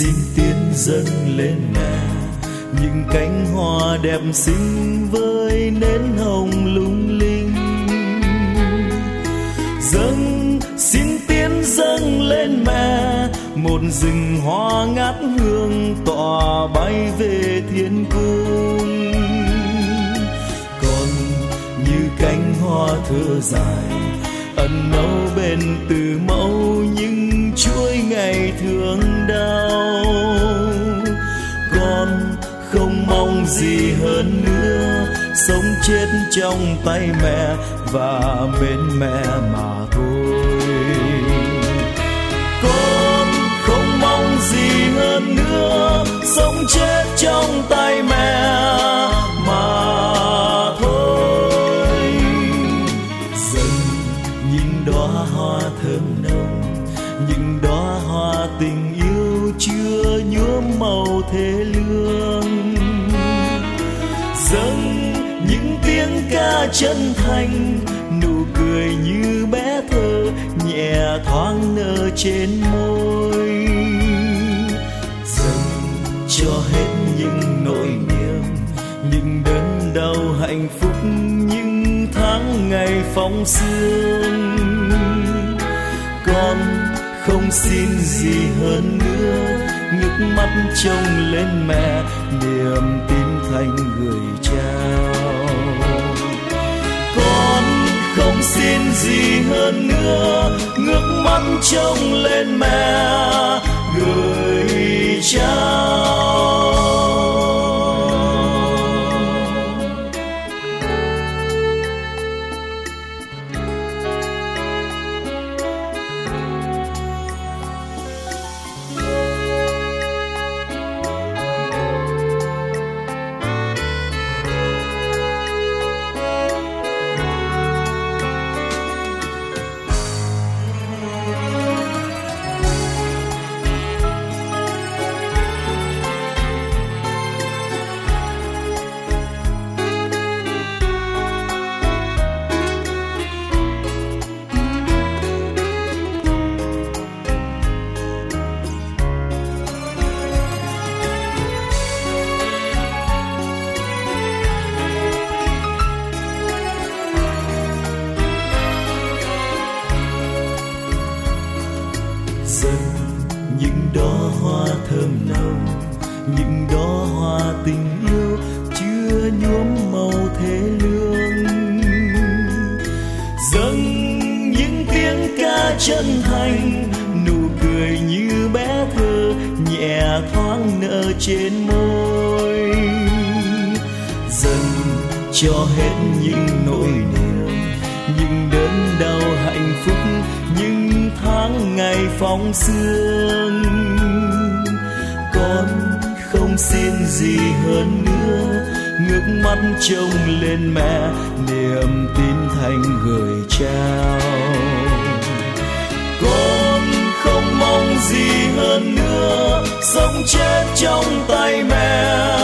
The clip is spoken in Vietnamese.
xin tiến dâng lên mẹ những cánh hoa đẹp xinh với nến hồng lung linh. Xin tiến dâng lên mẹ một rừng hoa ngát hương tỏa bay về thiên cung. Còn như cánh hoa thơ dài ẩn nâu bên từ mẫu những chuỗi ngày thương đau. Con không mong gì hơn nữa, sống chết trong tay mẹ và bên mẹ mà thôi. Con không mong gì hơn nữa, sống chết trong tay mẹ mà thôi. Dần nhìn đóa hoa thơm nồng, những đóa hoa tình yêu chưa nhuốm màu thê lương. Dâng những tiếng ca chân thành, nụ cười như bé thơ nhẹ thoáng nở trên môi. Dâng cho hết những nỗi niềm, những đớn đau hạnh phúc, những tháng ngày phóng sương. Con không xin gì hơn nữa, ngước mắt trông lên mẹ, niềm tin thành gửi trao. Con không xin gì hơn nữa, ngước mắt trông lên mẹ, gửi trao. Những đóa hoa thơm nồng, những đóa hoa tình yêu chưa nhuốm màu thê lương. Dâng những tiếng ca chân thành, nụ cười như bé thơ nhẹ thoáng nở trên môi. Dâng cho hết những nỗi niềm, những đớn đau hạnh phúc, những tháng ngày phóng sương. Con không xin gì hơn nữa, ngước mắt trông lên mẹ, niềm tin thành gửi trao. Con không mong gì hơn nữa, sống chết trong tay mẹ